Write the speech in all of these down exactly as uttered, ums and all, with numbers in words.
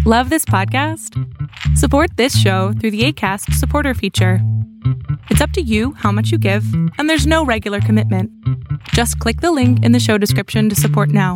Love this podcast? Support this show through the Acast supporter feature. It's up to you how much you give, and there's no regular commitment. Just click the link in the show description to support now.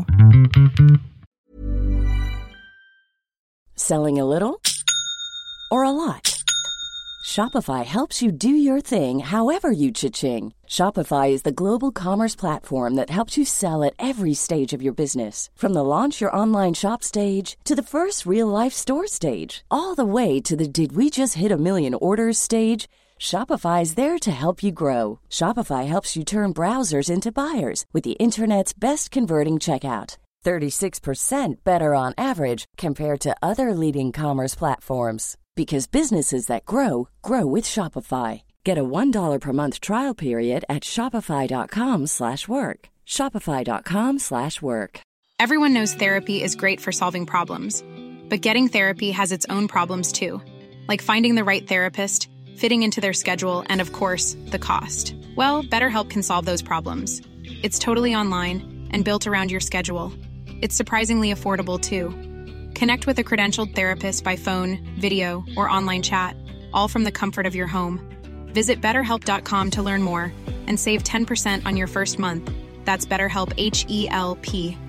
Selling a little or a lot? Shopify helps you do your thing however you cha-ching. Shopify is the global commerce platform that helps you sell at every stage of your business. From the launch your online shop stage to the first real-life store stage, all the way to the did we just hit a million orders stage. Shopify is there to help you grow. Shopify helps you turn browsers into buyers with the internet's best converting checkout. thirty-six percent better on average compared to other leading commerce platforms. Because businesses that grow, grow with Shopify. Get a one dollar per month trial period at shopify.com slash work. Shopify.com slash work. Everyone knows therapy is great for solving problems. But getting therapy has its own problems too. Like finding the right therapist, fitting into their schedule, and of course, the cost. Well, BetterHelp can solve those problems. It's totally online and built around your schedule. It's surprisingly affordable too. Connect with a credentialed therapist by phone, video, or online chat, all from the comfort of your home. Visit better help dot com to learn more and save ten percent on your first month. That's BetterHelp, H E L P.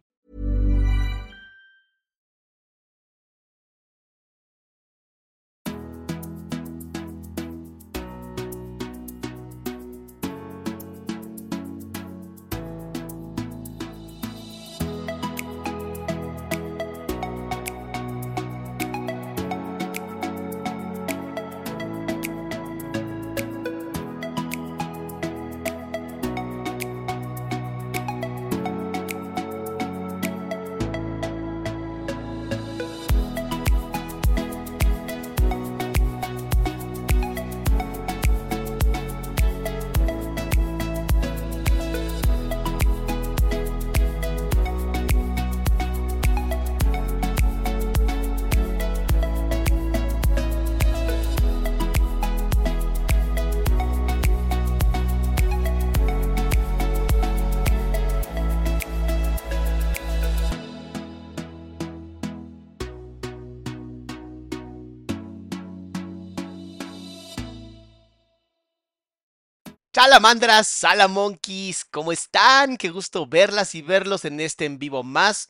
Salamandras, salamonkeys, ¿cómo están? Qué gusto verlas y verlos en este en vivo más.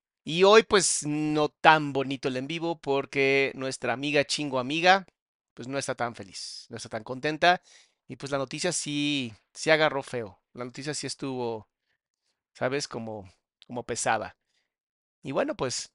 Y hoy pues no tan bonito el en vivo porque nuestra amiga Chingo Amiga pues no está tan feliz, no está tan contenta. Y pues la noticia sí, sí agarró feo. La noticia sí estuvo, ¿sabes? Como, como pesada. Y bueno, pues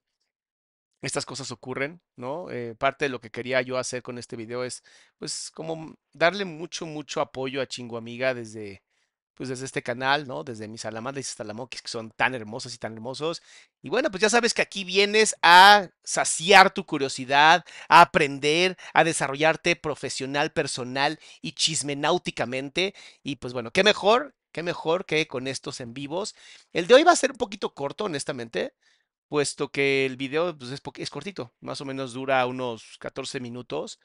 estas cosas ocurren, ¿no? Eh, parte de lo que quería yo hacer con este video es, pues, como darle mucho, mucho apoyo a Chingo Amiga desde, pues, desde este canal, ¿no? Desde mis salamandras y salamonquis que son tan hermosos y tan hermosos. Y bueno, pues ya sabes que aquí vienes a saciar tu curiosidad, a aprender, a desarrollarte profesional, personal y chismenáuticamente. Y pues bueno, qué mejor, qué mejor que con estos en vivos. El de hoy va a ser un poquito corto, honestamente, puesto que el video pues, es, es cortito, más o menos dura unos catorce minutos,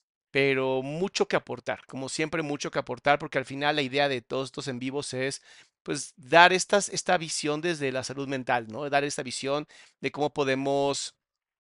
pero mucho que aportar, como siempre mucho que aportar, porque al final la idea de todos estos en vivos es pues dar estas, esta visión desde la salud mental, ¿no? Dar esta visión de cómo podemos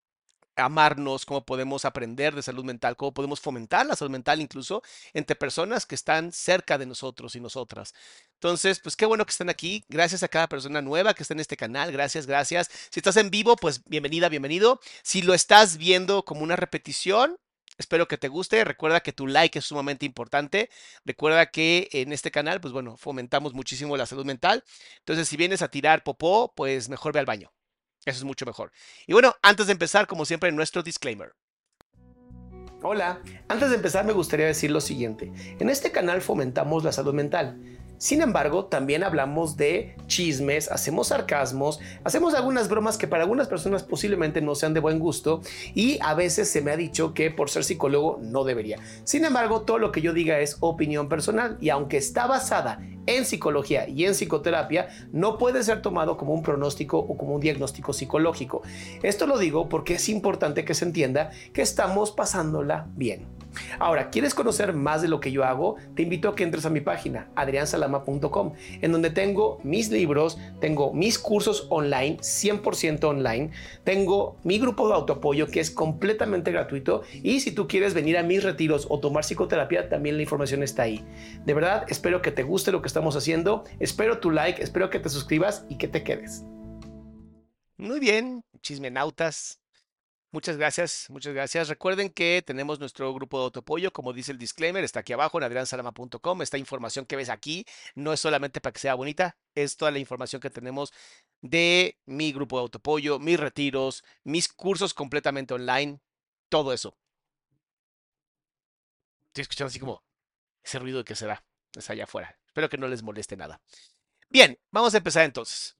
amarnos, cómo podemos aprender de salud mental, cómo podemos fomentar la salud mental incluso entre personas que están cerca de nosotros y nosotras. Entonces, pues qué bueno que están aquí. Gracias a cada persona nueva que está en este canal. Gracias, gracias. Si estás en vivo, pues bienvenida, bienvenido. Si lo estás viendo como una repetición, espero que te guste. Recuerda que tu like es sumamente importante. Recuerda que en este canal, pues bueno, fomentamos muchísimo la salud mental. Entonces, si vienes a tirar popó, pues mejor ve al baño. Eso es mucho mejor. Y bueno, antes de empezar, como siempre, nuestro disclaimer. Hola, antes de empezar me gustaría decir lo siguiente. En este canal fomentamos la salud mental. Sin embargo, también hablamos de chismes, hacemos sarcasmos, hacemos algunas bromas que para algunas personas posiblemente no sean de buen gusto y a veces se me ha dicho que por ser psicólogo no debería. Sin embargo, todo lo que yo diga es opinión personal y aunque está basada en psicología y en psicoterapia, no puede ser tomado como un pronóstico o como un diagnóstico psicológico. Esto lo digo porque es importante que se entienda que estamos pasándola bien. Ahora, ¿quieres conocer más de lo que yo hago? Te invito a que entres a mi página, adrian salama punto com, en donde tengo mis libros, tengo mis cursos online, cien por ciento online, tengo mi grupo de autoapoyo que es completamente gratuito y si tú quieres venir a mis retiros o tomar psicoterapia, también la información está ahí. De verdad, espero que te guste lo que estamos haciendo, espero tu like, espero que te suscribas y que te quedes. Muy bien, chismenautas. Muchas gracias, muchas gracias. Recuerden que tenemos nuestro grupo de autoapoyo, como dice el disclaimer, está aquí abajo en adrian salama punto com. Esta información que ves aquí no es solamente para que sea bonita, es toda la información que tenemos de mi grupo de autoapoyo, mis retiros, mis cursos completamente online, todo eso. Estoy escuchando así como ese ruido de que será, es allá afuera. Espero que no les moleste nada. Bien, vamos a empezar entonces.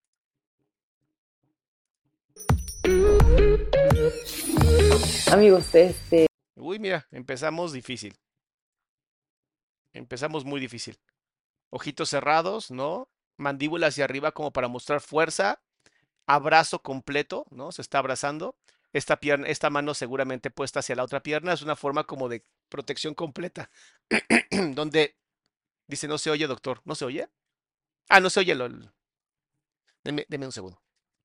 Amigos, este, Uy, mira, empezamos difícil. Empezamos muy difícil. Ojitos cerrados, ¿no? Mandíbula hacia arriba como para mostrar fuerza. Abrazo completo, ¿no? Se está abrazando. Esta pierna, esta mano seguramente puesta hacia la otra pierna es una forma como de protección completa. Donde dice, no se oye, doctor. ¿No se oye? Ah, no se oye. Lo, deme, deme un segundo.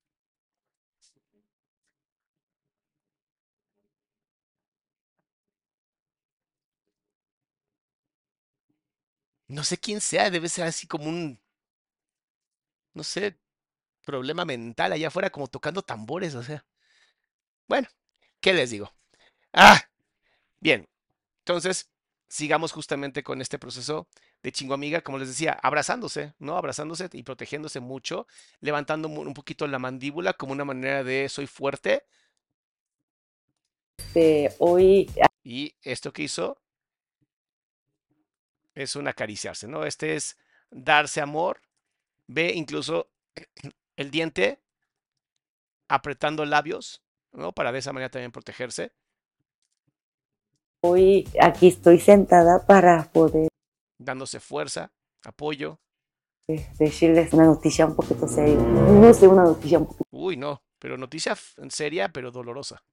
No sé quién sea, debe ser así como un, no sé, problema mental allá afuera, como tocando tambores, o sea. Bueno, ¿qué les digo? Ah, bien. Entonces, sigamos justamente con este proceso de chingo amiga, como les decía, abrazándose, ¿no? Abrazándose y protegiéndose mucho, levantando un poquito la mandíbula como una manera de soy fuerte. este, hoy Y esto que hizo es un acariciarse, ¿no? Este es darse amor. Ve incluso el diente apretando labios, ¿no? Para de esa manera también protegerse. Hoy aquí estoy sentada para poder Dándose fuerza, apoyo. eh, decirles una noticia un poquito seria. No sé, una noticia un poquito. Uy, no, pero noticia seria, pero dolorosa.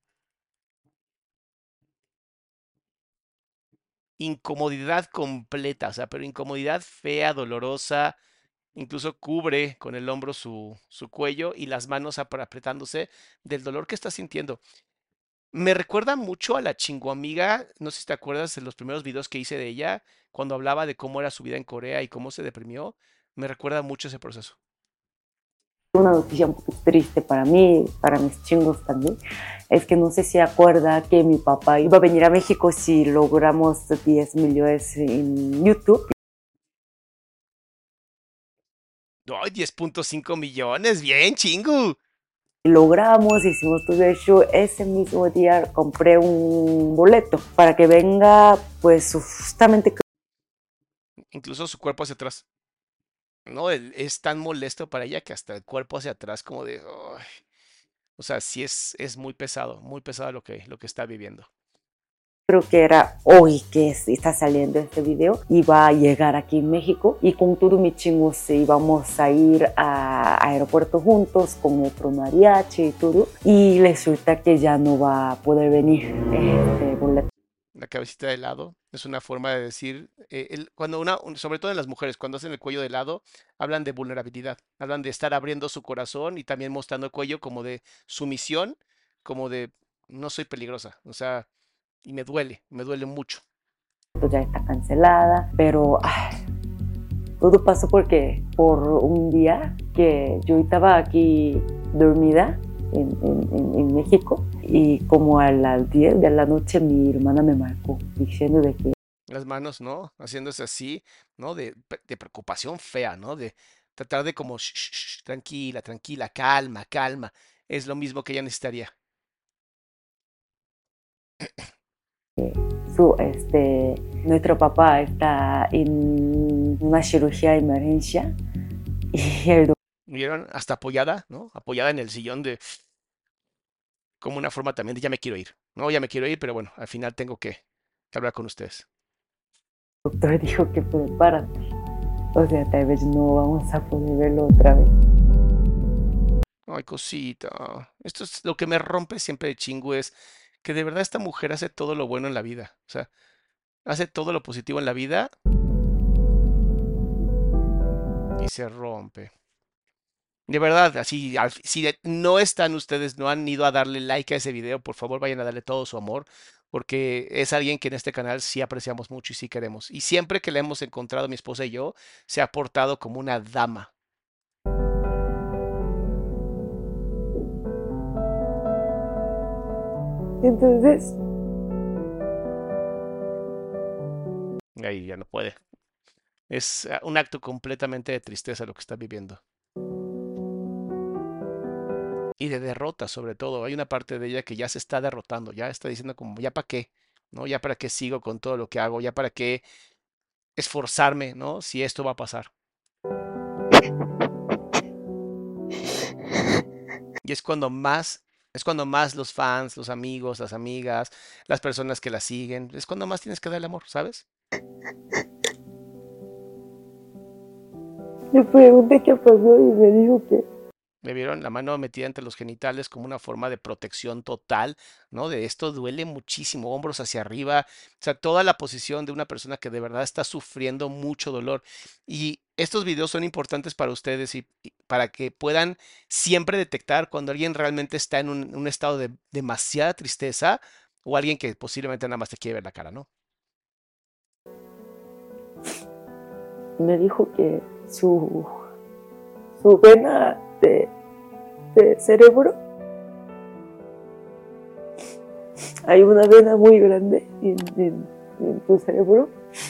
Incomodidad completa, o sea, pero incomodidad fea, dolorosa, incluso cubre con el hombro su, su cuello y las manos apretándose del dolor que está sintiendo. Me recuerda mucho a la chingoamiga, no sé si te acuerdas de los primeros videos que hice de ella, cuando hablaba de cómo era su vida en Corea y cómo se deprimió. Me recuerda mucho ese proceso. Una noticia un poquito triste para mí, para mis chingos también, es que no sé si acuerda que mi papá iba a venir a México si logramos diez millones en YouTube. ¡Ay, diez punto cinco millones! ¡Bien, chingu! Logramos, hicimos todo eso. Ese mismo día compré un boleto para que venga, pues justamente. Incluso su cuerpo hacia atrás. No, él es tan molesto para ella que hasta el cuerpo hacia atrás como de... "Ay". O sea, sí es, es muy pesado, muy pesado lo que, lo que está viviendo. Creo que era hoy que está saliendo este video, iba a llegar aquí en México y con todos mis chingos íbamos a ir a aeropuerto juntos con otro mariachi y todo, y resulta que ya no va a poder venir este boleto. La cabecita de lado es una forma de decir, eh, el- cuando una, un- sobre todo en las mujeres, cuando hacen el cuello de lado, hablan de vulnerabilidad, hablan de estar abriendo su corazón y también mostrando el cuello como de sumisión, como de no soy peligrosa, o sea, y me duele, me duele mucho. Ya está cancelada, pero ay, todo pasó porque por un día que yo estaba aquí dormida en, en, en, en México y como a las diez de la noche mi hermana me marcó diciendo de que Las manos, ¿no? Haciéndose así, ¿no? De, pe- de preocupación fea, ¿no? De tratar de como, "Shh, shh, shh, tranquila, tranquila, calma, calma. Es lo mismo que ella necesitaría. su, este, nuestro papá está en una cirugía de emergencia y el ¿Vieron? Hasta apoyada, ¿no? Apoyada en el sillón de, como una forma también de ya me quiero ir, ¿no? Ya me quiero ir, pero bueno, al final tengo que, que hablar con ustedes. doctor dijo que prepárate. O sea, tal vez no vamos a poder verlo otra vez. Ay, cosita. Esto es lo que me rompe siempre de chingo es que de verdad esta mujer hace todo lo bueno en la vida. O sea, hace todo lo positivo en la vida y se rompe. De verdad, así, al- si de- no están ustedes, no han ido a darle like a ese video, por favor vayan a darle todo su amor, porque es alguien que en este canal sí apreciamos mucho y sí queremos. Y siempre que le hemos encontrado, mi esposa y yo, se ha portado como una dama. Entonces, Ahí ya no puede. Es ah, un acto completamente de tristeza lo que está viviendo. Y de derrota, sobre todo. Hay una parte de ella que ya se está derrotando, ya está diciendo como, ya para qué, ¿no? Ya para qué sigo con todo lo que hago, ya para qué esforzarme, ¿no? Si esto va a pasar. Y es cuando más, es cuando más los fans, los amigos, las amigas, las personas que la siguen, es cuando más tienes que darle amor, ¿sabes? le pregunté qué pasó y me dijo que Me vieron la mano metida entre los genitales como una forma de protección total, ¿no? De esto duele muchísimo, hombros hacia arriba, o sea, toda la posición de una persona que de verdad está sufriendo mucho dolor. Y estos videos son importantes para ustedes y, y para que puedan siempre detectar cuando alguien realmente está en un, un estado de demasiada tristeza o alguien que posiblemente nada más te quiere ver la cara, ¿no? me dijo que su, su vena de, de cerebro, hay una vena muy grande en, en, en tu cerebro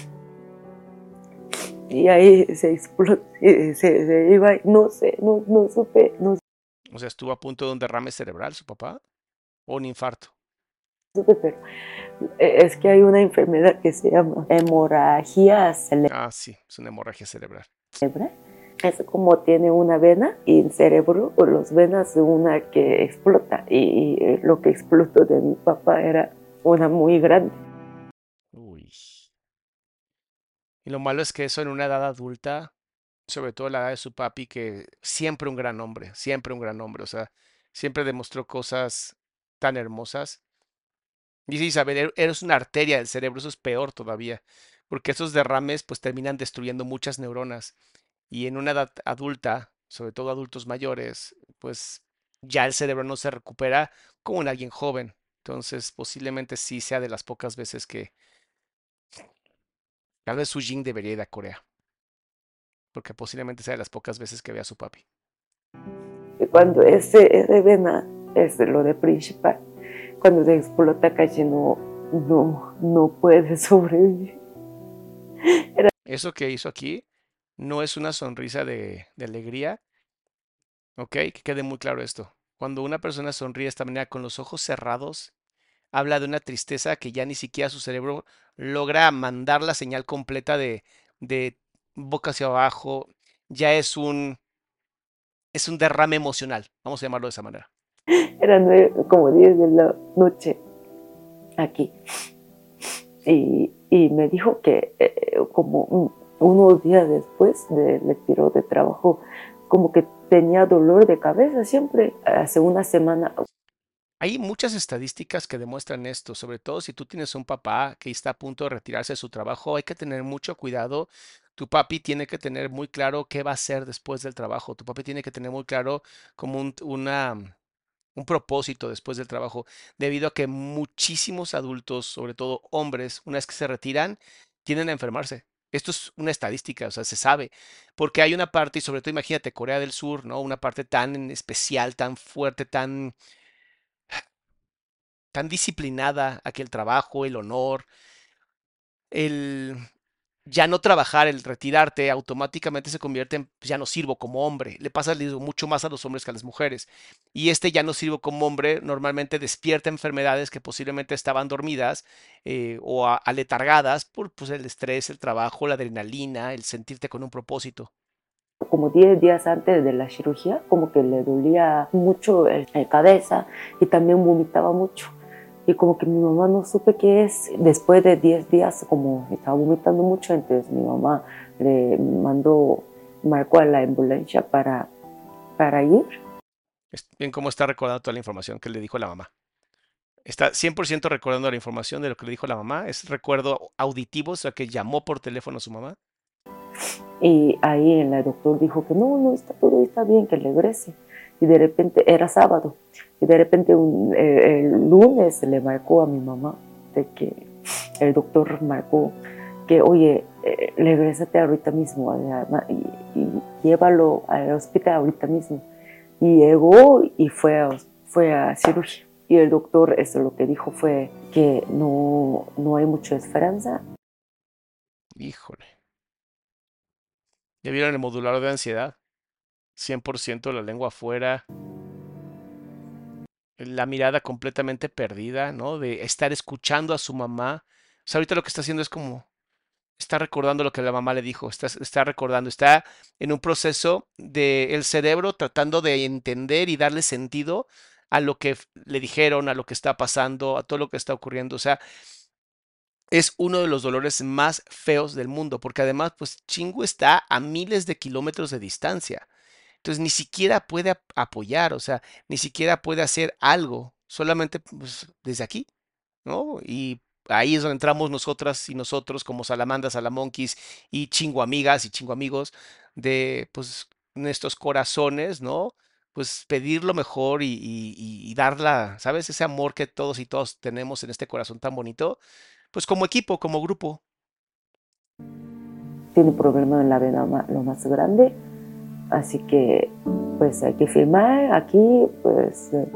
y ahí se explotó, se, se iba, no sé, no, no supe, no O sea, estuvo a punto de un derrame cerebral su papá o un infarto. supe, pero es que hay una enfermedad que se llama hemorragia Ah, sí, es una hemorragia cerebral. cerebral. Es como tiene una vena y el cerebro, o las venas de una que explota. Y, y lo que explotó de mi papá era una muy grande. Uy. Y lo malo es que eso en una edad adulta, sobre todo la edad de su papi, que siempre un gran hombre, siempre un gran hombre, o sea, siempre demostró cosas tan hermosas. Dice Isabel, "Er- eres una arteria del cerebro, eso es peor todavía, porque esos derrames pues terminan destruyendo muchas neuronas y en una edad adulta, sobre todo adultos mayores, pues ya el cerebro no se recupera como en alguien joven. Entonces, posiblemente sí sea de las pocas veces que tal vez Su Jin debería ir a Corea, porque posiblemente sea de las pocas veces que vea a su papi. Y cuando ese, ese vena es lo de principal, cuando se explota casi no, no, no puede sobrevivir. Eso que hizo aquí no es una sonrisa de, de alegría, ¿ok? Que quede muy claro esto. Cuando una persona sonríe de esta manera con los ojos cerrados, habla de una tristeza que ya ni siquiera su cerebro logra mandar la señal completa de, de boca hacia abajo. Ya es un, es un derrame emocional, vamos a llamarlo de esa manera. Eran nueve, como diez de la noche aquí. Y, y me dijo que eh, como un, unos días después del retiro de trabajo, como que tenía dolor de cabeza siempre, hace una semana. Hay muchas estadísticas que demuestran esto, sobre todo si tú tienes un papá que está a punto de retirarse de su trabajo, hay que tener mucho cuidado. Tu papi tiene que tener muy claro qué va a hacer después del trabajo. Tu papi tiene que tener muy claro como un, una, un propósito después del trabajo, debido a que muchísimos adultos, sobre todo hombres, una vez que se retiran, tienden a enfermarse. Esto es una estadística, o sea, se sabe, porque hay una parte, y sobre todo imagínate Corea del Sur, ¿no? Una parte tan especial, tan fuerte, tan tan disciplinada a que el trabajo, el honor, el ya no trabajar, el retirarte, automáticamente se convierte en "Pues, ya no sirvo como hombre". Le pasa le digo, mucho más a los hombres que a las mujeres. Y este ya no sirvo como hombre normalmente despierta enfermedades que posiblemente estaban dormidas eh, o a- aletargadas por pues, el estrés, el trabajo, la adrenalina, el sentirte con un propósito. Como diez días antes de la cirugía, como que le dolía mucho la cabeza y también vomitaba mucho. Y como que mi mamá no supe qué es. Después de diez días, como estaba vomitando mucho, entonces mi mamá le mandó, marcó a la ambulancia para, para ir. Es bien cómo está recordando toda la información que le dijo la mamá. Está cien por ciento recordando la información de lo que le dijo la mamá. Es recuerdo auditivo, o sea, que llamó por teléfono a su mamá. Y ahí el doctor dijo que no, no, está todo está bien, que regrese. Y de repente, era sábado, y de repente un, eh, el lunes le marcó a mi mamá, de que el doctor marcó que, oye, eh, regrésate ahorita mismo y, y llévalo al hospital ahorita mismo. Y llegó y fue a, fue a cirugía. Y el doctor, eso lo que dijo fue que no, no hay mucha esperanza. Híjole. ¿Ya vieron el modulador de ansiedad? cien por ciento la lengua afuera. La mirada completamente perdida, ¿no? De estar escuchando a su mamá. O sea, ahorita lo que está haciendo es como, está recordando lo que la mamá le dijo, está, está recordando, está en un proceso de el cerebro tratando de entender y darle sentido a lo que le dijeron, a lo que está pasando, a todo lo que está ocurriendo. O sea, es uno de los dolores más feos del mundo, porque además, pues Chingu está a miles de kilómetros de distancia. Entonces ni siquiera puede ap- apoyar, o sea, ni siquiera puede hacer algo, solamente pues, desde aquí, ¿no? Y ahí es donde entramos nosotras y nosotros como Salamandras, Salamonquis y chinguamigas y chinguamigos de pues nuestros corazones, ¿no? Pues pedir lo mejor y, y, y y darla, ¿sabes? Ese amor que todos y todos tenemos en este corazón tan bonito, pues como equipo, como grupo. Tiene un problema en la vena ma- lo más grande, así que pues hay que firmar aquí, pues eh,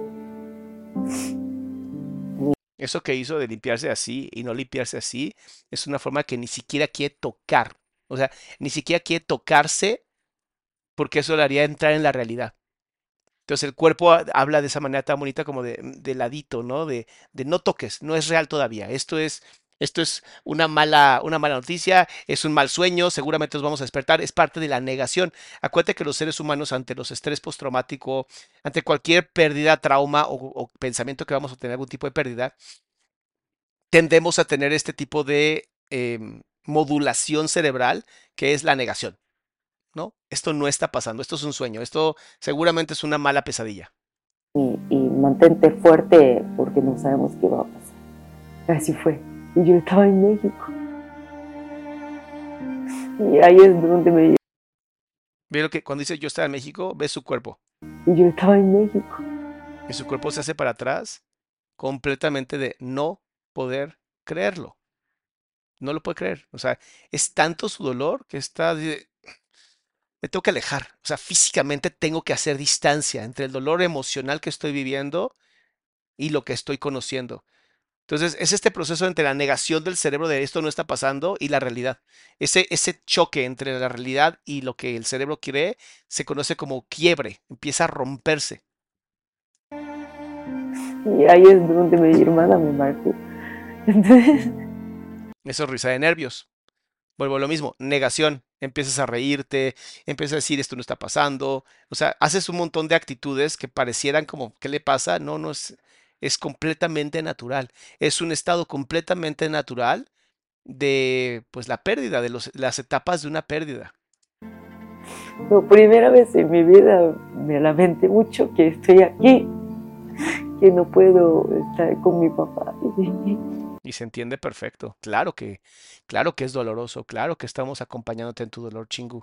Eso que hizo de limpiarse así y no limpiarse así es una forma que ni siquiera quiere tocar. O sea, ni siquiera quiere tocarse porque eso le haría entrar en la realidad. Entonces el cuerpo ha- habla de esa manera tan bonita como de, de ladito, ¿no? De, de no toques, no es real todavía. Esto es, esto es una mala, una mala noticia, es un mal sueño, seguramente nos vamos a despertar, es parte de la negación. Acuérdate que los seres humanos ante los estrés postraumático, ante cualquier pérdida, trauma o, o pensamiento que vamos a tener algún tipo de pérdida, tendemos a tener este tipo de em, modulación cerebral que es la negación, ¿no? Esto no está pasando, esto es un sueño, esto seguramente es una mala pesadilla. y, y mantente fuerte porque no sabemos qué va a pasar. Así fue. Y yo estaba en México. Y ahí es donde me dio. Ve lo que cuando dice yo estaba en México, ve su cuerpo. Y yo estaba en México. Y su cuerpo se hace para atrás completamente de no poder creerlo. No lo puede creer. O sea, es tanto su dolor que está de, me tengo que alejar. O sea, físicamente tengo que hacer distancia entre el dolor emocional que estoy viviendo y lo que estoy conociendo. Entonces, es este proceso entre la negación del cerebro de esto no está pasando y la realidad. Ese, ese choque entre la realidad y lo que el cerebro cree se conoce como quiebre, empieza a romperse. Y ahí es donde mi hermana me marcó. Entonces, Eso es risa de nervios. Vuelvo a lo mismo, negación. Empiezas a reírte, empiezas a decir esto no está pasando. O sea, haces un montón de actitudes que parecieran como, ¿qué le pasa? No, no es, es completamente natural. Es un estado completamente natural de, pues, la pérdida, de los, las etapas de una pérdida. por primera vez en mi vida me lamenté mucho que estoy aquí, que no puedo estar con mi papá. Y se entiende perfecto. Claro que, claro que es doloroso, claro que estamos acompañándote en tu dolor, Chingu.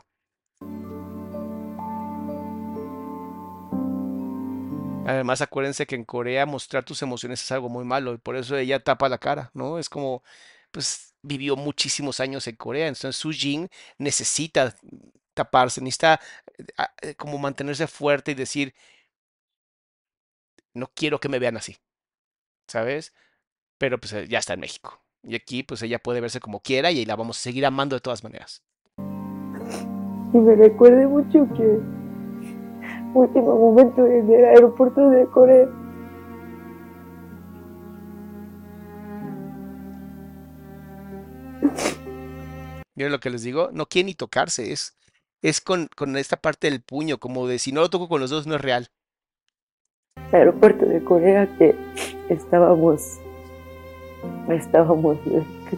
Además, acuérdense que en Corea mostrar tus emociones es algo muy malo y por eso ella tapa la cara, ¿no? Es como, pues, vivió muchísimos años en Corea, entonces Su Jin necesita taparse, necesita eh, a- eh, como mantenerse fuerte y decir, no quiero que me vean así, ¿sabes? Pero pues eh, ya está en México. Y aquí, pues ella puede verse como quiera y la vamos a seguir amando de todas maneras. Y me recuerdo mucho que último momento en el aeropuerto de Corea. Miren lo que les digo, no quiere ni tocarse, es, es con, con esta parte del puño, como de si no lo toco con los dos no es real. Aeropuerto de Corea que estábamos, estábamos, este,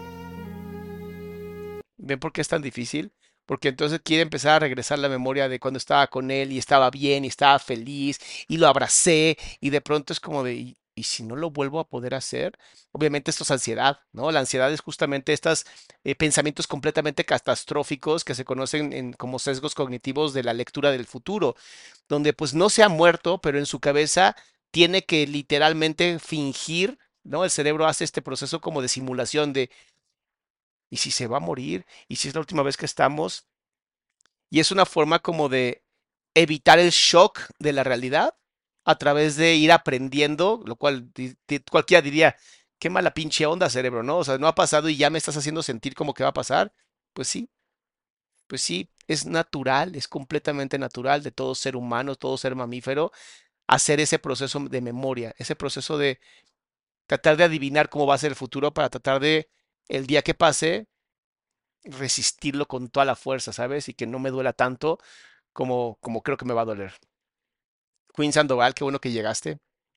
¿Ven por qué es tan difícil? Porque entonces quiere empezar a regresar la memoria de cuando estaba con él y estaba bien y estaba feliz y lo abracé y de pronto es como de, ¿y, ¿y si no lo vuelvo a poder hacer? Obviamente esto es ansiedad, ¿no? La ansiedad es justamente estos eh, pensamientos completamente catastróficos que se conocen en- como sesgos cognitivos de la lectura del futuro, donde pues no se ha muerto, pero en su cabeza tiene que literalmente fingir, ¿no? El cerebro hace este proceso como de simulación de, ¿y si se va a morir? ¿Y si es la última vez que estamos? Y es una forma como de evitar el shock de la realidad a través de ir aprendiendo, lo cual di- di- cualquiera diría, qué mala pinche onda, cerebro, ¿no? O sea, no ha pasado y ya me estás haciendo sentir como que va a pasar. Pues sí, pues sí, es natural, es completamente natural de todo ser humano, todo ser mamífero, hacer ese proceso de memoria, ese proceso de tratar de adivinar cómo va a ser el futuro para tratar de, el día que pase, resistirlo con toda la fuerza, ¿sabes? Y que no me duela tanto como, como creo que me va a doler. Queen Sandoval, qué bueno que llegaste.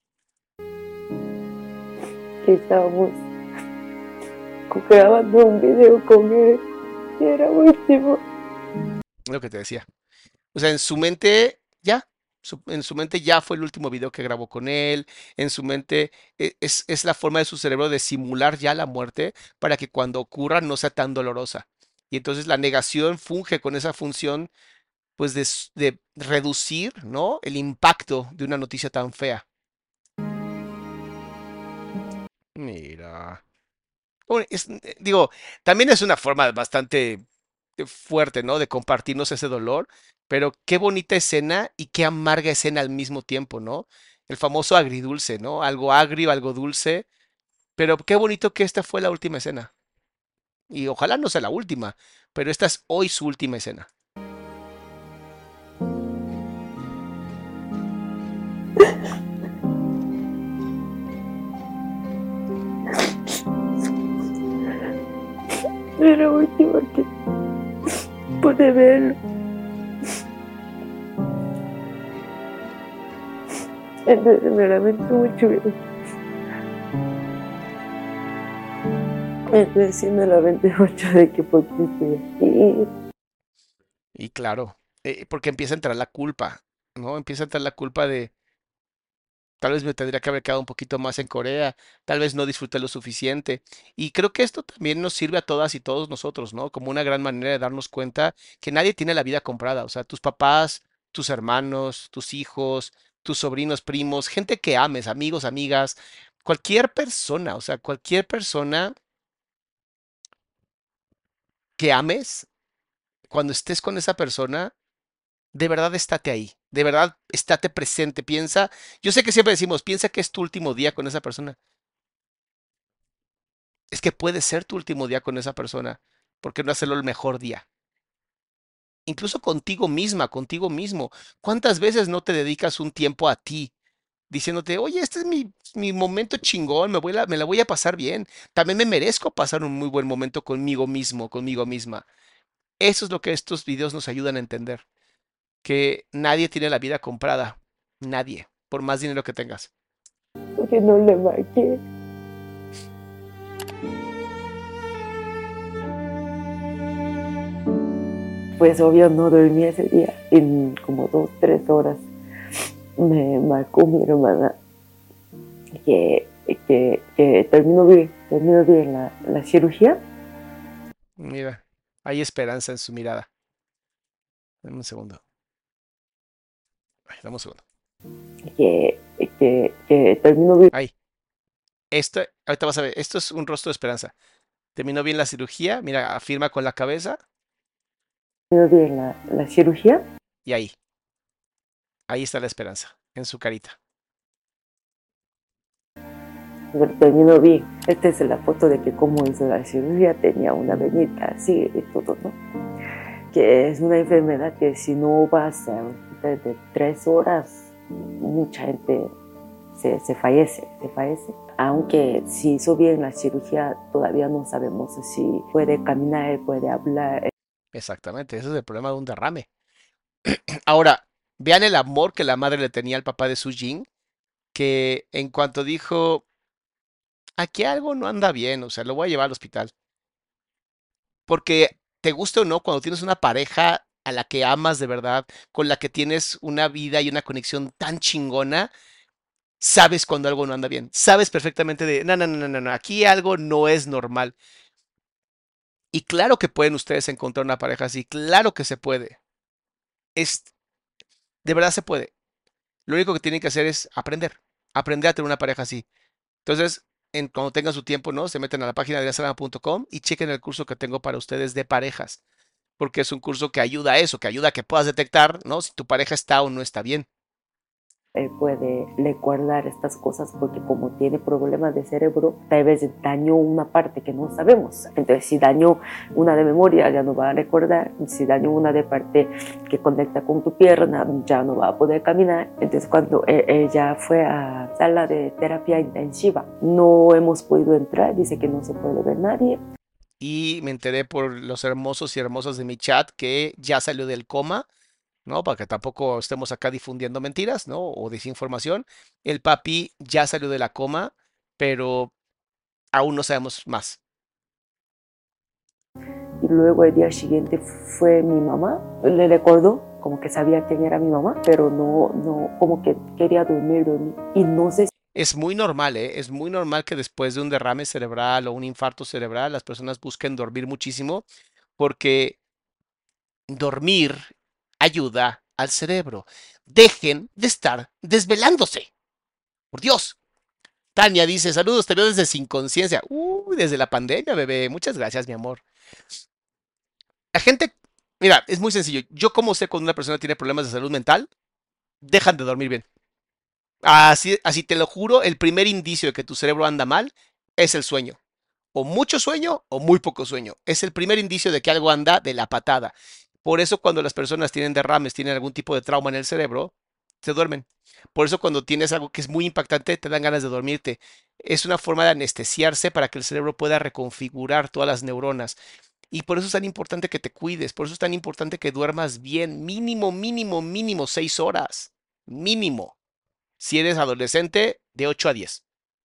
Que estábamos grabando un video con él y era último. Lo que te decía. O sea, en su mente ya, su- en su mente ya fue el último video que grabó con él. En su mente e- es, es la forma de su cerebro de simular ya la muerte para que cuando ocurra no sea tan dolorosa. Y entonces la negación funge con esa función, pues de, s- de reducir, ¿no? El impacto de una noticia tan fea. Mira. Bueno, es- eh, digo, también es una forma bastante eh, fuerte, ¿no? De compartirnos ese dolor, pero qué bonita escena y qué amarga escena al mismo tiempo, ¿no? El famoso agridulce, ¿no? Algo agrio, algo dulce, pero qué bonito que esta fue la última escena. Y ojalá no sea la última, pero esta es hoy su última escena. Era último que pude verlo. Entonces me lamento mucho. Entonces sí me lamenté mucho de que por qué estoy aquí. Y claro, eh, porque empieza a entrar la culpa, ¿no? Empieza a entrar la culpa de tal vez me tendría que haber quedado un poquito más en Corea, tal vez no disfruté lo suficiente. Y creo que esto también nos sirve a todas y todos nosotros, ¿no? Como una gran manera de darnos cuenta que nadie tiene la vida comprada. O sea, tus papás, tus hermanos, tus hijos, tus sobrinos, primos, gente que ames, amigos, amigas, cualquier persona, o sea, cualquier persona que ames, cuando estés con esa persona, de verdad estate ahí. De verdad, estate presente. Piensa, yo sé que siempre decimos, piensa que es tu último día con esa persona. Es que puede ser tu último día con esa persona, ¿por qué no hacerlo el mejor día? Incluso contigo misma, contigo mismo. ¿Cuántas veces no te dedicas un tiempo a ti diciéndote, oye, este es mi, mi momento chingón, me voy la, me la voy a pasar bien? También me merezco pasar un muy buen momento conmigo mismo, conmigo misma. Eso es lo que estos videos nos ayudan a entender, que nadie tiene la vida comprada, nadie, por más dinero que tengas. Porque no le marqué. Pues obvio no dormí ese día. En como dos, tres horas me marcó mi hermana que, que, que terminó bien, terminó bien la, la cirugía. Mira, hay esperanza en su mirada. Dame un segundo. Ay, dame un segundo. Que, que, que terminó bien. Ahí. Esto, ahorita vas a ver, esto es un rostro de esperanza. Terminó bien la cirugía, mira, afirma con la cabeza Terminó bien la, la cirugía. y ahí, ahí está la esperanza, en su carita. Pero terminó bien. Esta es la foto de que como hizo la cirugía, tenía una venita así y todo, ¿no? Que es una enfermedad que si no vas a hospital de tres horas, mucha gente se, se fallece, se fallece. Aunque si hizo bien la cirugía, todavía no sabemos si puede caminar, puede hablar. Exactamente, ese es el problema de un derrame. Ahora, vean el amor que la madre le tenía al papá de Su Jin, que en cuanto dijo, aquí algo no anda bien, o sea, lo voy a llevar al hospital. Porque te guste o no, cuando tienes una pareja a la que amas de verdad, con la que tienes una vida y una conexión tan chingona, sabes cuando algo no anda bien. Sabes perfectamente de, no, no, no, no, no, aquí algo no es normal. Y claro que pueden ustedes encontrar una pareja así, claro que se puede. Es, de verdad se puede. Lo único que tienen que hacer es aprender, aprender a tener una pareja así. Entonces, en, cuando tengan su tiempo, ¿no? Se meten a la página de adriansalama punto com y chequen el curso que tengo para ustedes de parejas, porque es un curso que ayuda a eso, que ayuda a que puedas detectar, ¿no? Si tu pareja está o no está bien. Él puede recordar estas cosas porque como tiene problemas de cerebro, tal vez dañó una parte que no sabemos. Entonces, si dañó una de memoria, ya no va a recordar. Si dañó una de parte que conecta con tu pierna, ya no va a poder caminar. Entonces, cuando ella fue a sala de terapia intensiva, no hemos podido entrar, dice que no se puede ver nadie. Y me enteré por los hermosos y hermosas de mi chat que ya salió del coma, ¿no? Para que tampoco estemos acá difundiendo mentiras, ¿no? O desinformación. El papi ya salió de la coma, pero aún no sabemos más. Y luego el día siguiente fue mi mamá, le recordó como que sabía quién era mi mamá, pero no, no, como que quería dormir, dormir. Y no sé si Es muy normal, ¿eh? Es muy normal que después de un derrame cerebral o un infarto cerebral las personas busquen dormir muchísimo porque dormir ayuda al cerebro. Dejen de estar desvelándose. Por Dios. Tania dice, saludos, te veo desde Sin Conciencia. Uy, desde la pandemia, bebé. Muchas gracias, mi amor. La gente, mira, es muy sencillo. Yo como sé cuando una persona tiene problemas de salud mental, dejan de dormir bien. Así, así te lo juro, el primer indicio de que tu cerebro anda mal es el sueño. O mucho sueño o muy poco sueño. Es el primer indicio de que algo anda de la patada. Por eso cuando las personas tienen derrames, tienen algún tipo de trauma en el cerebro, se duermen. Por eso cuando tienes algo que es muy impactante, te dan ganas de dormirte. Es una forma de anestesiarse para que el cerebro pueda reconfigurar todas las neuronas. Y por eso es tan importante que te cuides, por eso es tan importante que duermas bien, mínimo, mínimo, mínimo seis horas. Mínimo. Si eres adolescente, de ocho a diez.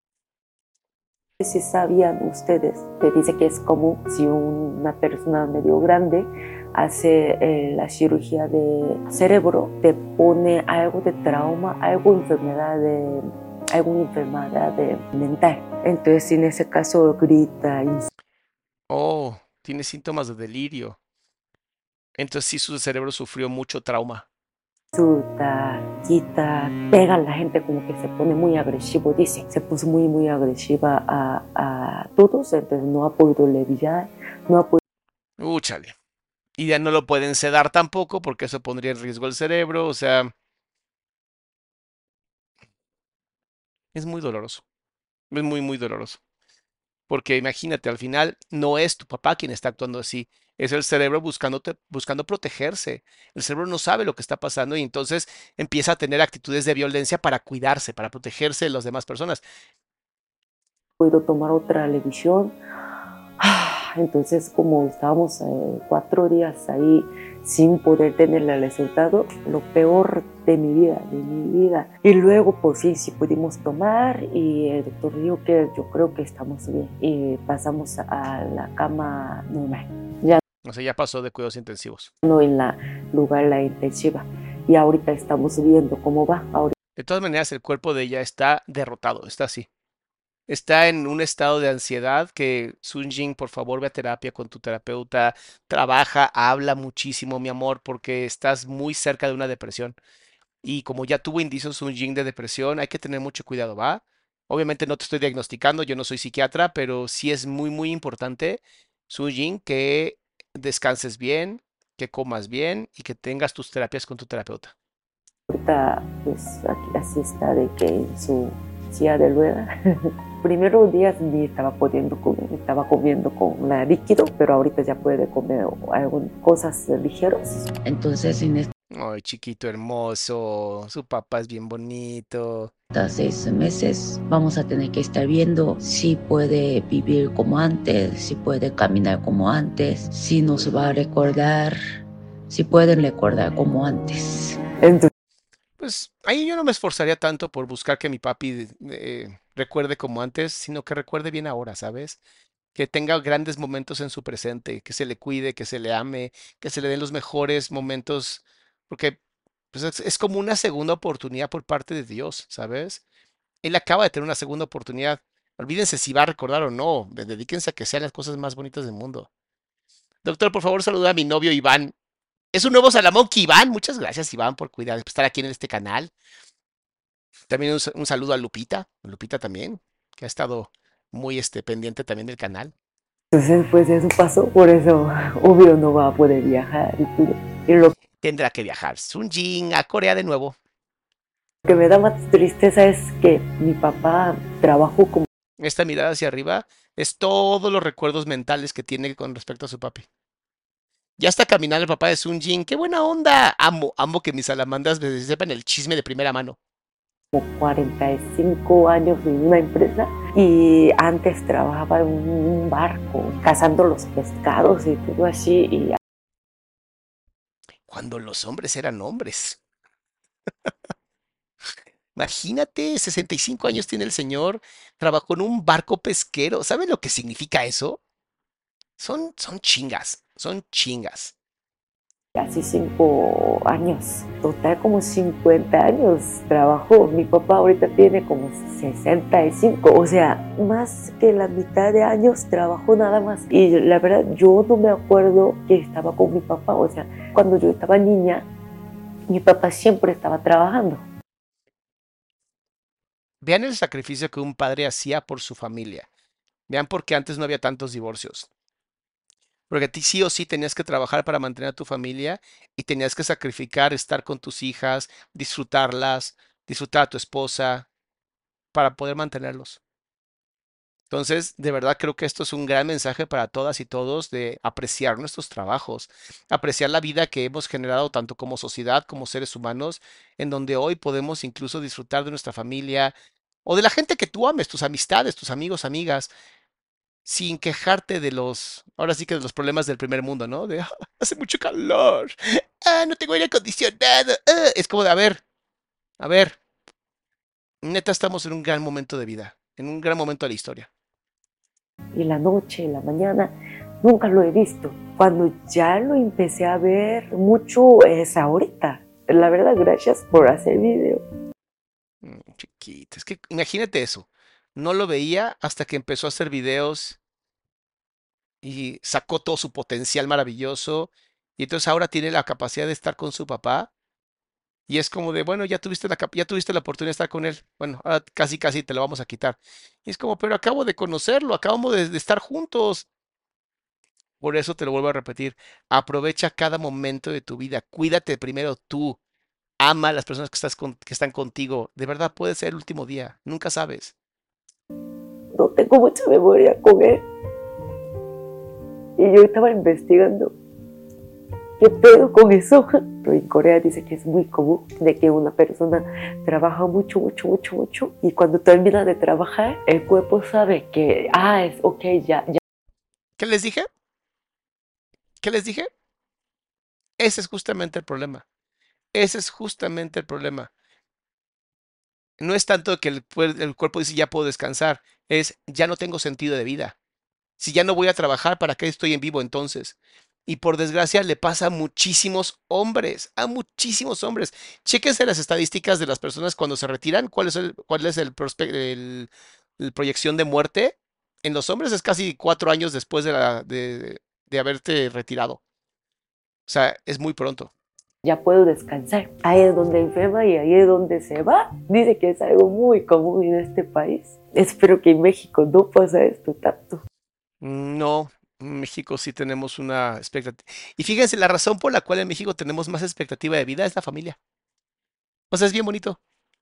si sabían ustedes, que dice que es como si una persona medio grande hace eh, la cirugía de cerebro, te pone algo de trauma, algo enfermedad de, alguna enfermedad de mental. Entonces, en ese caso, grita, Oh, tiene síntomas de delirio. Entonces sí, su cerebro sufrió mucho trauma. insulta, quita, pega a la gente, como que se pone muy agresivo, dice. Se puso muy, muy agresiva a, a todos, entonces no ha podido lidiar, no ha podido. Úchale. Y ya no lo pueden sedar tampoco porque eso pondría en riesgo el cerebro. O sea, es muy doloroso. Es muy, muy doloroso. Porque imagínate, al final no es tu papá quien está actuando así. Es el cerebro buscándote, buscando protegerse. El cerebro no sabe lo que está pasando y entonces empieza a tener actitudes de violencia para cuidarse, para protegerse de las demás personas. podido tomar otra revisión. Entonces, como estábamos eh, cuatro días ahí sin poder tener el resultado, lo peor de mi vida, de mi vida. Y luego, por fin, sí pudimos tomar y el doctor dijo que yo creo que estamos bien. Y pasamos a la cama normal. Ya O sea, ya pasó de cuidados intensivos. no en la lugar la intensiva. Y ahorita estamos viendo cómo va. Ahorita De todas maneras, el cuerpo de ella está derrotado, está así. Está en un estado de ansiedad que Sun Jin, por favor, ve a terapia con tu terapeuta, trabaja, habla muchísimo, mi amor, porque estás muy cerca de una depresión. Y como ya tuvo indicios Sun Jin de depresión, hay que tener mucho cuidado, ¿va? Obviamente no te estoy diagnosticando, yo no soy psiquiatra, pero sí es muy, muy importante, Sun Jin, que descanses bien, que comas bien y que tengas tus terapias con tu terapeuta. ahorita pues aquí así está de que en su silla de rueda. Primeros días ni estaba pudiendo comer, estaba comiendo con la líquido, pero ahorita ya puede comer algunas cosas ligeras. Entonces en Ay, chiquito hermoso, su papá es bien bonito. estos seis meses vamos a tener que estar viendo si puede vivir como antes, si puede caminar como antes, si nos va a recordar, si pueden recordar como antes. Entonces, Pues ahí yo no me esforzaría tanto por buscar que mi papi eh, recuerde como antes, sino que recuerde bien ahora, ¿sabes? Que tenga grandes momentos en su presente, que se le cuide, que se le ame, que se le den los mejores momentos, porque pues, es, es como una segunda oportunidad por parte de Dios, ¿sabes? Él acaba de tener una segunda oportunidad. Olvídense si va a recordar o no. Dedíquense a que sean las cosas más bonitas del mundo. Doctor, por favor, saluda a mi novio Iván. Es un nuevo Salamonkey, Iván. Muchas gracias, Iván, por cuidar, por estar aquí en este canal. También un, un saludo a Lupita. Lupita también, que ha estado muy este, pendiente también del canal. Entonces, pues eso pasó, por eso, obvio, no va a poder viajar y todo. Y lo Tendrá que viajar Sunjin a Corea de nuevo. que me da más tristeza es que mi papá trabajó como Esta mirada hacia arriba es todos los recuerdos mentales que tiene con respecto a su papi. Ya está caminando el papá de Sunjin. ¡Qué buena onda! Amo, amo que mis salamandras me sepan el chisme de primera mano. cuarenta y cinco años en una empresa y antes trabajaba en un barco cazando los pescados y todo así. Y Cuando los hombres eran hombres. Imagínate, sesenta y cinco años tiene el señor, trabajó en un barco pesquero. ¿Saben lo que significa eso? Son, son chingas, son chingas. casi cinco años, total como cincuenta años trabajó. Mi papá ahorita tiene como sesenta y cinco, o sea, más que la mitad de años trabajó nada más. Y la verdad, yo no me acuerdo que estaba con mi papá, o sea, cuando yo estaba niña, mi papá siempre estaba trabajando. Vean el sacrificio que un padre hacía por su familia. Vean por qué antes no había tantos divorcios. Porque a ti sí o sí tenías que trabajar para mantener a tu familia y tenías que sacrificar estar con tus hijas, disfrutarlas, disfrutar a tu esposa, para poder mantenerlos. Entonces, de verdad creo que esto es un gran mensaje para todas y todos de apreciar nuestros trabajos, apreciar la vida que hemos generado tanto como sociedad como seres humanos, en donde hoy podemos incluso disfrutar de nuestra familia o de la gente que tú ames, tus amistades, tus amigos, amigas, sin quejarte de los, ahora sí que de los problemas del primer mundo, ¿no? De, "Ah, hace mucho calor, ah, no tengo aire acondicionado, ah". Es como de, a ver, a ver, neta estamos en un gran momento de vida, en un gran momento de la historia. Y la noche, la mañana, nunca lo he visto. Cuando ya lo empecé a ver mucho es ahorita. La verdad, gracias por hacer video. Mm, chiquita, es que imagínate eso. No lo veía hasta que empezó a hacer videos y sacó todo su potencial maravilloso. Y entonces ahora tiene la capacidad de estar con su papá. Y es como de, bueno, ya tuviste la, cap- ya tuviste la oportunidad de estar con él. Bueno, ahora casi casi te lo vamos a quitar. Y es como, pero acabo de conocerlo, acabamos de, de estar juntos. Por eso te lo vuelvo a repetir. Aprovecha cada momento de tu vida. Cuídate primero tú. Ama a las personas que, estás con- que están contigo. De verdad, puede ser el último día. Nunca sabes. No tengo mucha memoria con él. Y yo estaba investigando qué pedo con eso. Pero en Corea dice que es muy común de que una persona trabaja mucho, mucho, mucho, mucho. Y cuando termina de trabajar, el cuerpo sabe que, ah, es ok, ya, ya. ¿Qué les dije? ¿Qué les dije? Ese es justamente el problema. Ese es justamente el problema. No es tanto que el, cuer- el cuerpo dice ya puedo descansar, es ya no tengo sentido de vida. Si ya no voy a trabajar, ¿para qué estoy en vivo entonces? Y por desgracia le pasa a muchísimos hombres, a muchísimos hombres. Chéquense las estadísticas de las personas cuando se retiran, cuál es el, cuál es el, prospe- el- el proyección de muerte. En los hombres es casi cuatro años después de, la, de, de haberte retirado. O sea, es muy pronto. Ya puedo descansar. Ahí es donde enferma y ahí es donde se va. Dice que es algo muy común en este país. Espero que en México no pasa esto tanto. No, en México sí tenemos una expectativa. Y fíjense, la razón por la cual en México tenemos más expectativa de vida es la familia. O sea, es bien bonito.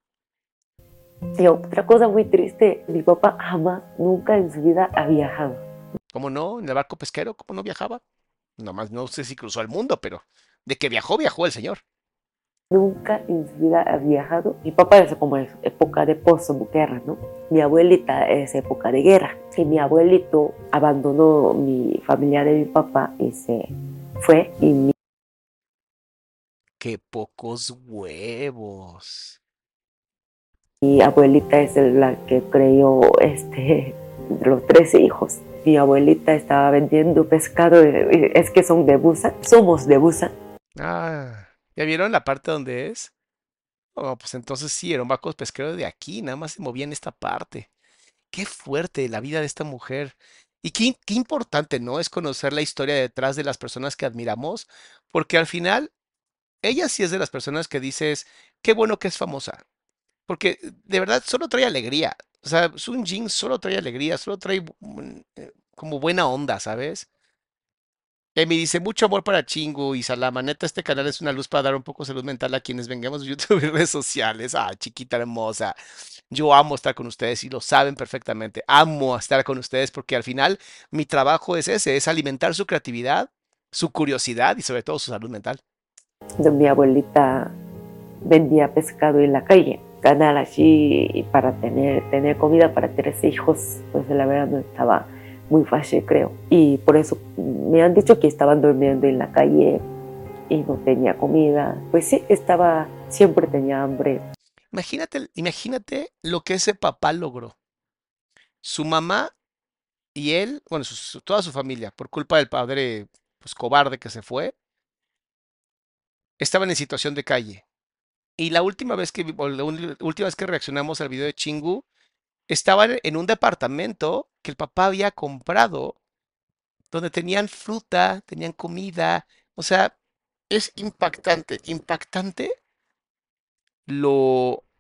Y otra cosa muy triste, mi papá jamás, nunca en su vida ha viajado. ¿Cómo no? En el barco pesquero, ¿cómo no viajaba? Nomás no sé si cruzó el mundo, pero de que viajó, viajó el señor. Nunca en su vida ha viajado. Mi papá es como es época de posguerra, ¿no? Mi abuelita es época de guerra. Y mi abuelito abandonó mi familia de mi papá y se fue. Y mi ¡Qué pocos huevos! Mi abuelita es la que crió este, los tres hijos. Mi abuelita estaba vendiendo pescado, es que son de Busan, somos de Busan. Ah, ¿ya vieron la parte donde es? Oh, pues entonces sí, era un barco pesquero de aquí, nada más se movía en esta parte. Qué fuerte la vida de esta mujer. Y qué, qué importante, ¿no? Es conocer la historia detrás de las personas que admiramos, porque al final, ella sí es de las personas que dices, qué bueno que es famosa, porque de verdad solo trae alegría. O sea, Sun Jin solo trae alegría, solo trae mm, eh, como buena onda, ¿sabes? Emi dice, mucho amor para Chingu y Salama. Neta, este canal es una luz para dar un poco de salud mental a quienes vengamos de YouTube y redes sociales. Ah, chiquita hermosa. Yo amo estar con ustedes y lo saben perfectamente. Amo estar con ustedes porque al final mi trabajo es ese, es alimentar su creatividad, su curiosidad y sobre todo su salud mental. De mi abuelita vendía pescado en la calle, ganar así para tener, tener comida para tres hijos, pues la verdad no estaba muy fácil, creo. Y por eso me han dicho que estaban durmiendo en la calle y no tenía comida. Pues sí, estaba, siempre tenía hambre. Imagínate, imagínate lo que ese papá logró. Su mamá y él, bueno, su- su- toda su familia, por culpa del padre pues cobarde que se fue, estaban en situación de calle. Y la última vez que, vi- o la ul- última vez que reaccionamos al video de Chingu, estaban en un departamento que el papá había comprado, donde tenían fruta, tenían comida. O sea, es impactante, impactante lo,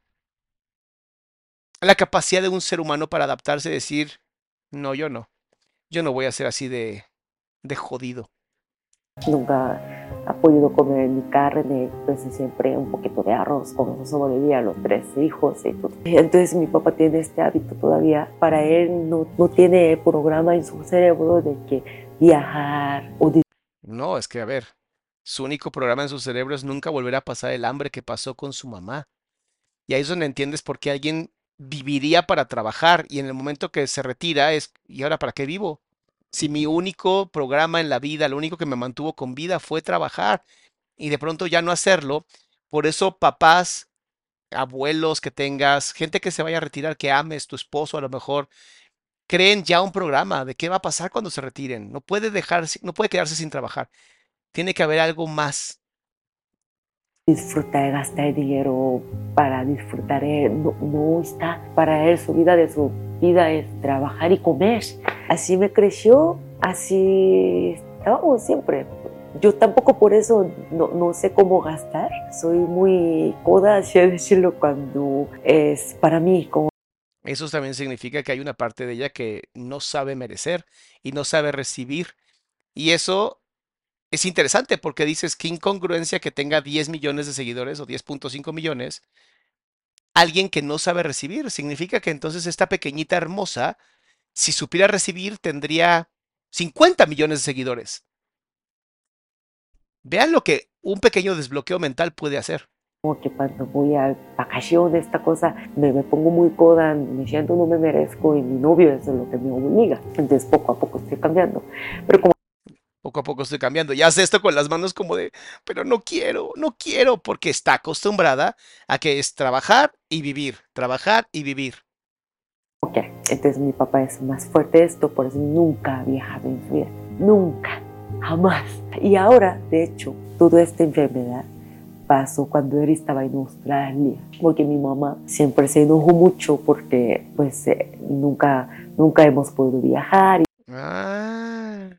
la capacidad de un ser humano para adaptarse y decir, no, yo no, yo no voy a ser así de, de jodido. Nunca ha podido comer ni carne, pues siempre un poquito de arroz, con eso sobrevivía a los tres hijos y todo. Entonces mi papá tiene este hábito todavía. Para él no, no tiene programa en su cerebro de que viajar o de... No, es que a ver, su único programa en su cerebro es nunca volver a pasar el hambre que pasó con su mamá. Y ahí es donde entiendes por qué alguien viviría para trabajar y en el momento que se retira es, ¿y ahora para qué vivo? Si mi único programa en la vida, lo único que me mantuvo con vida fue trabajar y de pronto ya no hacerlo, por eso papás, abuelos que tengas, gente que se vaya a retirar, que ames, tu esposo a lo mejor, creen ya un programa de qué va a pasar cuando se retiren. No puede dejarse, no puede quedarse sin trabajar. Tiene que haber algo más. disfrutar, gastar dinero para disfrutar. Él no, no está para él, su vida de su vida es trabajar y comer. Así me creció, así estábamos siempre. Yo tampoco por eso no, no sé cómo gastar. Soy muy coda, así decirlo, cuando es para mí como... Eso también significa que hay una parte de ella que no sabe merecer y no sabe recibir. Y eso es interesante porque dices qué incongruencia que tenga diez millones de seguidores o diez punto cinco millones, alguien que no sabe recibir. Significa que entonces esta pequeñita hermosa, si supiera recibir, tendría cincuenta millones de seguidores. Vean lo que un pequeño desbloqueo mental puede hacer. Como que cuando voy a vacaciones, esta cosa, me, me pongo muy coda, me siento no me merezco y mi novio eso es lo que me obliga. Entonces poco a poco estoy cambiando. Pero como Poco a poco estoy cambiando. Ya hace esto con las manos como de, pero no quiero, no quiero, porque está acostumbrada a que es trabajar y vivir, trabajar y vivir. ok, entonces mi papá es más fuerte de esto, por eso nunca ha viajado en su vida. Nunca, jamás. Y ahora, de hecho, toda esta enfermedad pasó cuando él estaba en Australia, porque mi mamá siempre se enojó mucho porque pues eh, nunca, nunca hemos podido viajar. Ah.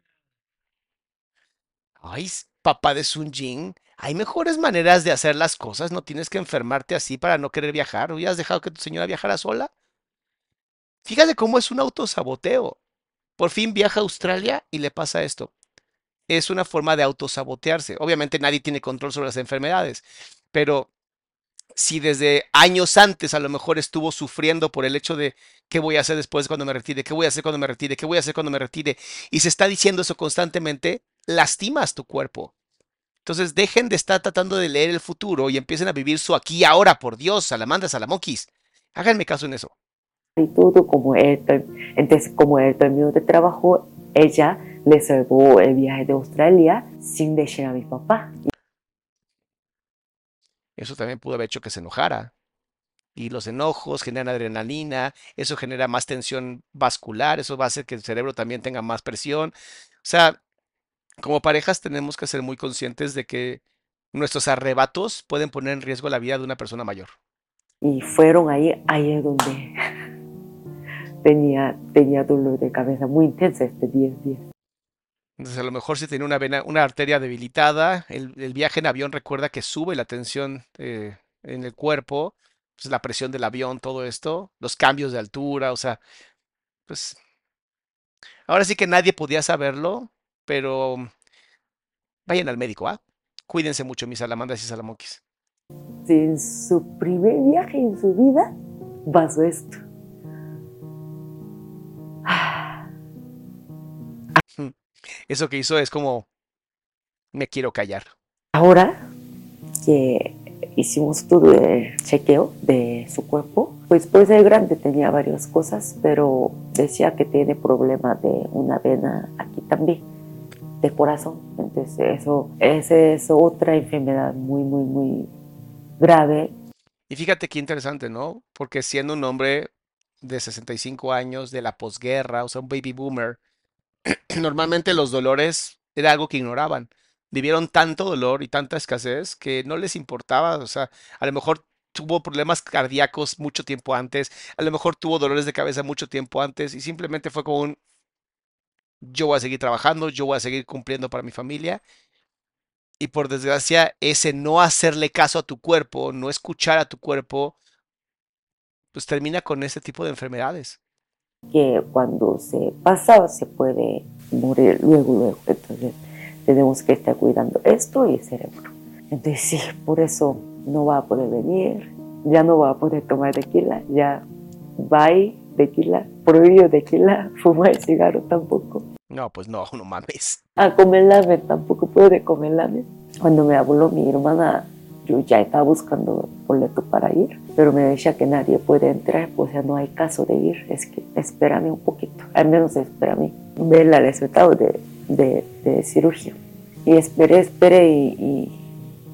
Ay, s- papá de Sun Jin, hay mejores maneras de hacer las cosas. No tienes que enfermarte así para no querer viajar. ¿Hubieras dejado que tu señora viajara sola? Fíjate cómo es un autosaboteo. Por fin viaja a Australia y le pasa esto. Es una forma de autosabotearse. Obviamente nadie tiene control sobre las enfermedades, pero si desde años antes a lo mejor estuvo sufriendo por el hecho de qué voy a hacer después cuando me retire, qué voy a hacer cuando me retire, qué voy a hacer cuando me retire, y se está diciendo eso constantemente, lastimas tu cuerpo. Entonces dejen de estar tratando de leer el futuro y empiecen a vivir su aquí y ahora, por Dios, salamandras, salamonquis. Háganme caso en eso. Y todo como él, entonces como él terminó de trabajo, ella le salvó el viaje de Australia sin dejar a mi papá. Eso también pudo haber hecho que se enojara. Y los enojos generan adrenalina, eso genera más tensión vascular, eso va a hacer que el cerebro también tenga más presión. O sea, como parejas tenemos que ser muy conscientes de que Nuestros arrebatos pueden poner en riesgo la vida de una persona mayor. Y fueron ahí, ahí es donde tenía, tenía dolor de cabeza muy intenso este diez días. Entonces, a lo mejor si tiene una vena, una arteria debilitada, el, el viaje en avión recuerda que sube la tensión eh, en el cuerpo, pues la presión del avión, todo esto, los cambios de altura, o sea, pues ahora sí que nadie podía saberlo, pero vayan al médico, ¿ah? Cuídense mucho, mis salamandras y salamonquis. Si en su primer viaje en su vida pasó esto. Eso que hizo es como, me quiero callar. Ahora que hicimos todo el chequeo de su cuerpo, pues puede ser grande, tenía varias cosas, pero decía que tiene problema de una vena aquí también, de corazón. Entonces eso, esa es otra enfermedad muy, muy, muy grave. Y fíjate qué interesante, ¿no? Porque siendo un hombre de sesenta y cinco años, de la posguerra, o sea, un baby boomer, normalmente los dolores era algo que ignoraban. Vivieron tanto dolor y tanta escasez que no les importaba. O sea, a lo mejor tuvo problemas cardíacos mucho tiempo antes, a lo mejor tuvo dolores de cabeza mucho tiempo antes y simplemente fue como un, yo voy a seguir trabajando, yo voy a seguir cumpliendo para mi familia. Y por desgracia, ese no hacerle caso a tu cuerpo, no escuchar a tu cuerpo, pues termina con ese tipo de enfermedades. Que cuando se pasa se puede morir luego, luego. Entonces tenemos que estar cuidando esto y el cerebro. Entonces sí, por eso no va a poder venir, ya no va a poder tomar tequila, ya bye tequila, prohibido tequila, fumar cigarro tampoco. No, pues no, no mames. A comer lamen, tampoco puede comer lamen. Cuando me habló mi hermana, yo ya estaba buscando boleto para ir, pero me decía que nadie puede entrar, pues ya no hay caso de ir, es que espérame un poquito, al menos espérame, ver el resultado de, de, de cirugía. Y esperé, esperé y, y,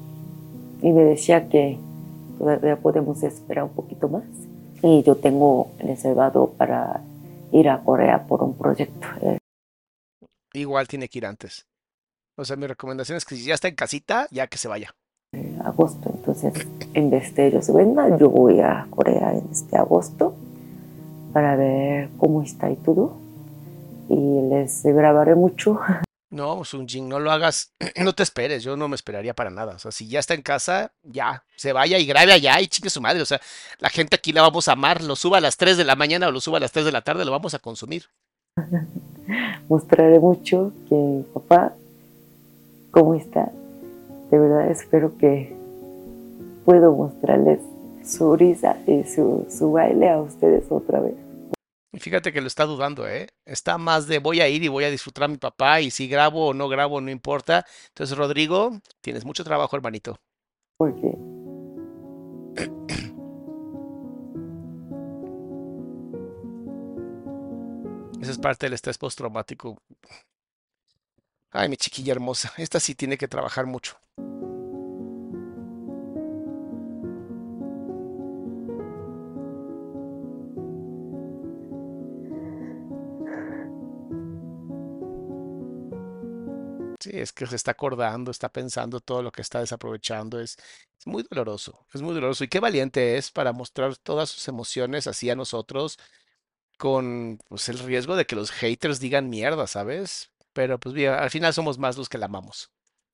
y me decía que todavía podemos esperar un poquito más. Y yo tengo reservado para ir a Corea por un proyecto. Eh, Igual tiene que ir antes. O sea, mi recomendación es que si ya está en casita, ya que se vaya. agosto. Entonces, en vez de ellos vengan, yo voy a Corea en este agosto para ver cómo está y todo. Y les grabaré mucho. No, Sunjin, no lo hagas, no te esperes, yo no me esperaría para nada. O sea, si ya está en casa, ya, se vaya y grabe allá y chingue su madre. O sea, la gente aquí la vamos a amar, lo suba a las tres de la mañana o lo suba a las tres de la tarde, lo vamos a consumir. Mostraré mucho que mi papá, cómo está. De verdad espero que puedo mostrarles su risa y su, su baile a ustedes otra vez. Y fíjate que lo está dudando, ¿eh? Está más de voy a ir y voy a disfrutar a mi papá y si grabo o no grabo, no importa. Entonces, Rodrigo, tienes mucho trabajo, hermanito. Porque Esa es parte del estrés postraumático. Ay, mi chiquilla hermosa, esta sí tiene que trabajar mucho. Sí, es que se está acordando, está pensando todo lo que está desaprovechando. Es, es muy doloroso, es muy doloroso. Y qué valiente es para mostrar todas sus emociones así a nosotros con pues, el riesgo de que los haters digan mierda, ¿sabes? Pero pues bien, al final somos más los que la amamos.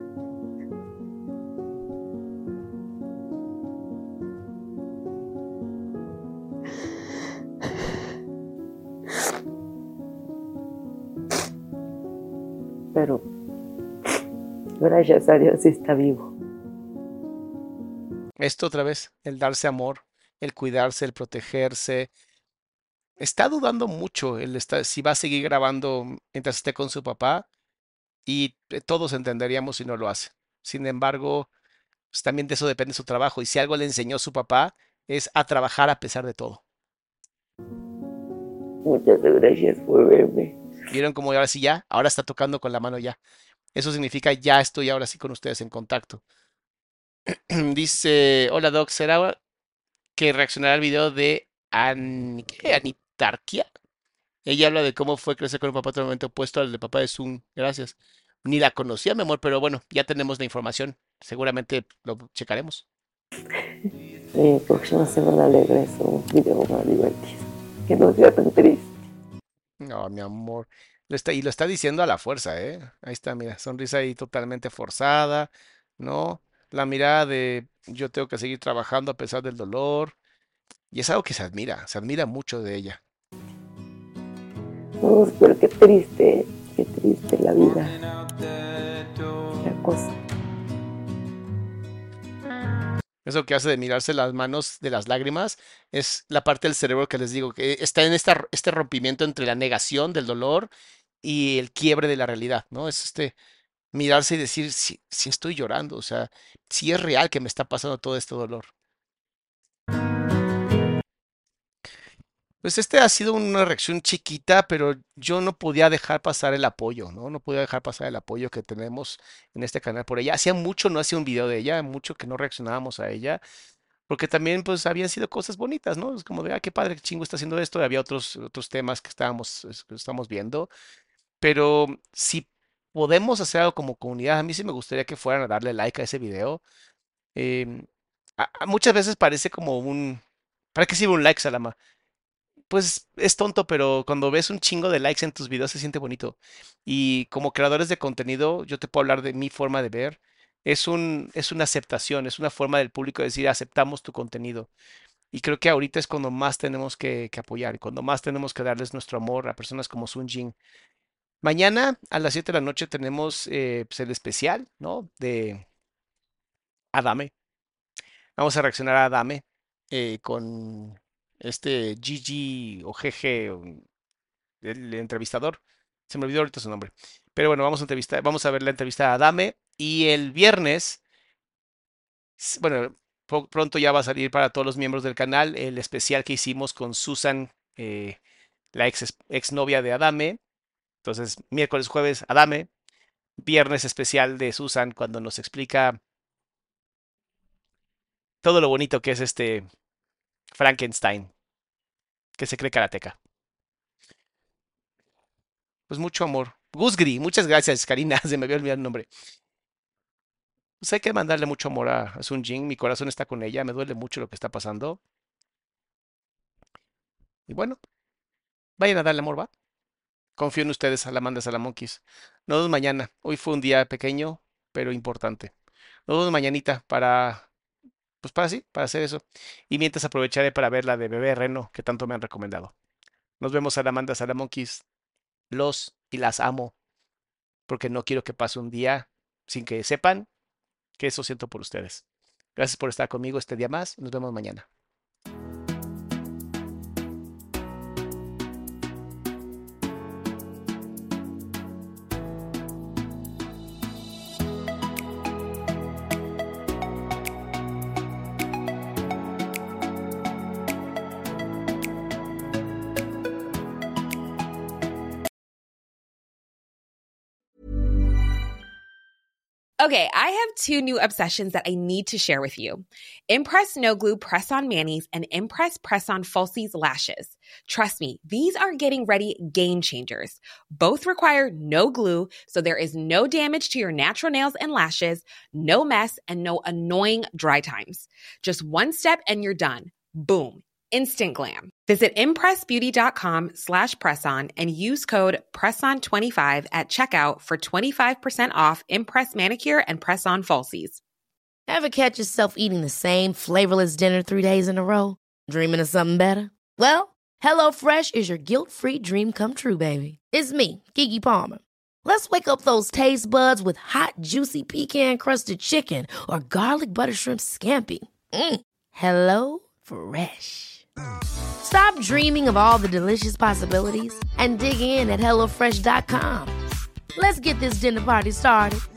pero gracias a Dios está vivo. Esto otra vez, el darse amor, el cuidarse, el protegerse. Está dudando mucho el está, si va a seguir grabando mientras esté con su papá y eh, todos entenderíamos si no lo hace. Sin embargo, pues también de eso depende su trabajo y si algo le enseñó su papá es a trabajar a pesar de todo. Muchas gracias por verme. ¿Vieron cómo ahora sí ya? Ahora está tocando con la mano ya. Eso significa ya estoy ahora sí con ustedes en contacto. Dice, hola Doc, ¿será que reaccionará al video de An... ¿qué? Anitarquia? Ella habla de cómo fue crecer con un papá totalmente opuesto al de papá de Zoom. Gracias. Ni la conocía, mi amor, pero bueno, ya tenemos la información. Seguramente lo checaremos. Sí, próxima semana regreso un video más divertido. Que no sea tan triste. No, mi amor. Lo está, y lo está diciendo a la fuerza, ¿eh? Ahí está, mira, sonrisa ahí totalmente forzada, ¿no? La mirada de yo tengo que seguir trabajando a pesar del dolor. Y es algo que se admira, se admira mucho de ella. No, pero qué triste, qué triste la vida. La cosa. Eso que hace de mirarse las manos de las lágrimas es la parte del cerebro que les digo, que está en esta, este rompimiento entre la negación del dolor y el quiebre de la realidad, ¿no? Es este mirarse y decir, sí, sí estoy llorando, o sea, sí es real que me está pasando todo este dolor. Pues este ha sido una reacción chiquita, pero yo no podía dejar pasar el apoyo, ¿no? No podía dejar pasar el apoyo que tenemos en este canal por ella. Hacía mucho no hacía un video de ella, mucho que no reaccionábamos a ella, porque también pues habían sido cosas bonitas, ¿no? Es como de, ah, qué padre, qué chingo está haciendo esto. Y había otros, otros temas que estábamos, es- que estamos viendo, pero si podemos hacer algo como comunidad, a mí sí me gustaría que fueran a darle like a ese video. Em, a- a- muchas veces parece como un, ¿para qué sirve un like, Salama? Pues es tonto, pero cuando ves un chingo de likes en tus videos se siente bonito. Y como creadores de contenido, yo te puedo hablar de mi forma de ver. Es un, es una aceptación, es una forma del público de decir aceptamos tu contenido. Y creo que ahorita es cuando más tenemos que, que apoyar y cuando más tenemos que darles nuestro amor a personas como Sun Jin. Mañana a las siete de la noche tenemos eh, pues, el especial, ¿no? De Adame. Vamos a reaccionar a Adame eh, con este G G o G G, o el entrevistador. Se me olvidó ahorita su nombre. Pero bueno, vamos a entrevistar, vamos a ver la entrevista a Adame. Y el viernes, s- bueno, po- pronto ya va a salir para todos los miembros del canal el especial que hicimos con Susan, eh, la ex, ex novia de Adame. Entonces, miércoles, jueves, Adame. Viernes especial de Susan cuando nos explica todo lo bonito que es este Frankenstein, que se cree karateca. Pues mucho amor. Gusgri, muchas gracias, Karina. Se me había olvidado el nombre. Pues hay que mandarle mucho amor a, a Sun Jin. Mi corazón está con ella. Me duele mucho lo que está pasando. Y bueno, vayan a darle amor, ¿va? Confío en ustedes, Salamandras, Salamonkeys. Nos vemos mañana. Hoy fue un día pequeño, pero importante. Nos vemos mañanita para, pues para sí, para hacer eso. Y mientras aprovecharé para ver la de Bebé Reno, que tanto me han recomendado. Nos vemos, Salamandras, Salamonkeys. Los y las amo, porque no quiero que pase un día sin que sepan que eso siento por ustedes. Gracias por estar conmigo este día más. Nos vemos mañana. Okay, I have two new obsessions that I need to share with you. Impress No Glue Press-On Manis and Impress Press-On Falsies Lashes. Trust me, these are getting ready game changers. Both require no glue, so there is no damage to your natural nails and lashes, no mess, and no annoying dry times. Just one step and you're done. Boom. Instant glam. Visit impressbeauty.com slash presson and use code presson twenty-five at checkout for twenty-five percent off Impress Manicure and Press-On Falsies. Ever catch yourself eating the same flavorless dinner three days in a row? Dreaming of something better? Well, HelloFresh is your guilt-free dream come true, baby. It's me, Keke Palmer. Let's wake up those taste buds with hot, juicy pecan-crusted chicken or garlic butter shrimp scampi. Mm. Hello Fresh. Stop dreaming of all the delicious possibilities and dig in at hello fresh dot com. Let's get this dinner party started.